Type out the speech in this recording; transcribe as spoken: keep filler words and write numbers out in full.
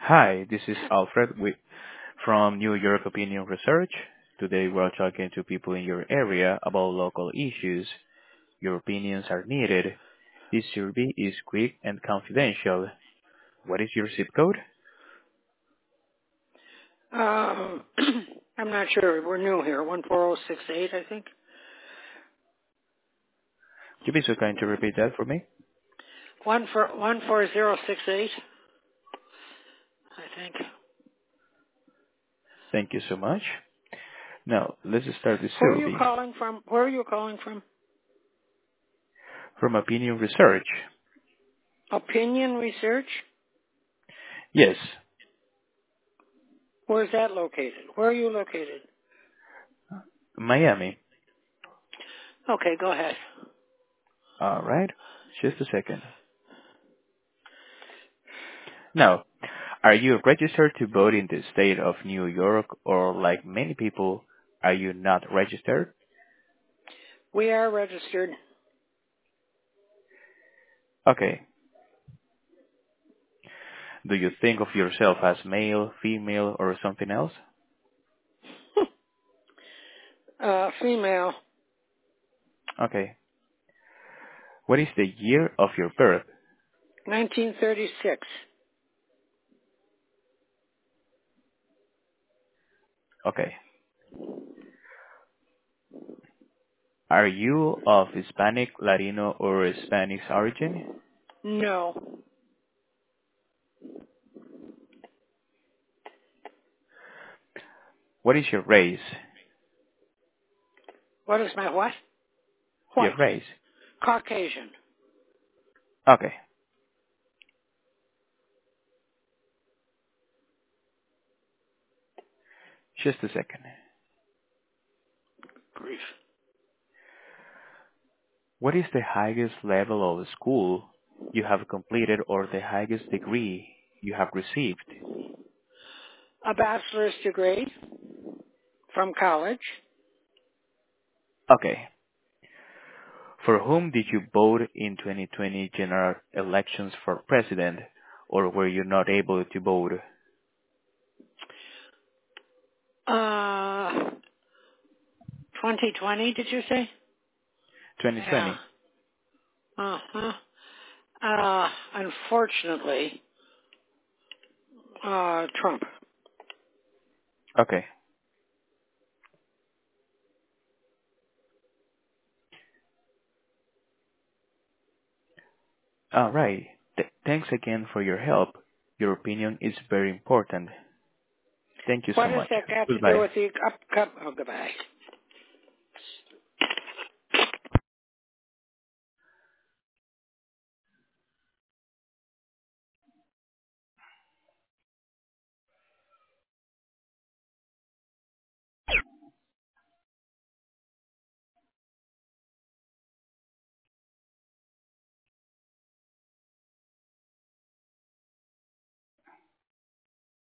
Hi, this is Alfred with, from New York Opinion Research. Today we're talking to people in your area about local issues. Your opinions are needed. This survey is quick and confidential. What is your zip code? Um, I'm not sure. We're new here. one four zero six eight, I think. Would you be so kind to repeat that for me? One for one four zero six eight, I think. Thank you so much. Now, let's start the Where are you survey. calling from? Where are you calling from? From Opinion Research. Opinion Research. Yes, Where's that located? Where are you located? Miami. Okay, go ahead. All right, just a second. Now, are you registered to vote in the state of New York, or like many people, are you not registered? We are registered. Okay. Do you think of yourself as male, female, or something else? uh, female. Okay. What is the year of your birth? nineteen thirty-six. Okay. Are you of Hispanic, Latino, or Spanish origin? No. What is your race? What is my what? Your White. race. Caucasian. Okay. Just a second. Grief. What is the highest level of school you have completed or the highest degree you have received? A bachelor's degree from college. Okay. For whom did you vote in twenty twenty general elections for president, or were you not able to vote? Uh, twenty twenty, did you say? Yeah. twenty twenty. Uh-huh. Uh, unfortunately, uh, Trump. Okay. All right. Th- thanks again for your help. Your opinion is very important. Thank you so What has much. that got to do Goodbye. with the up, up, oh, goodbye.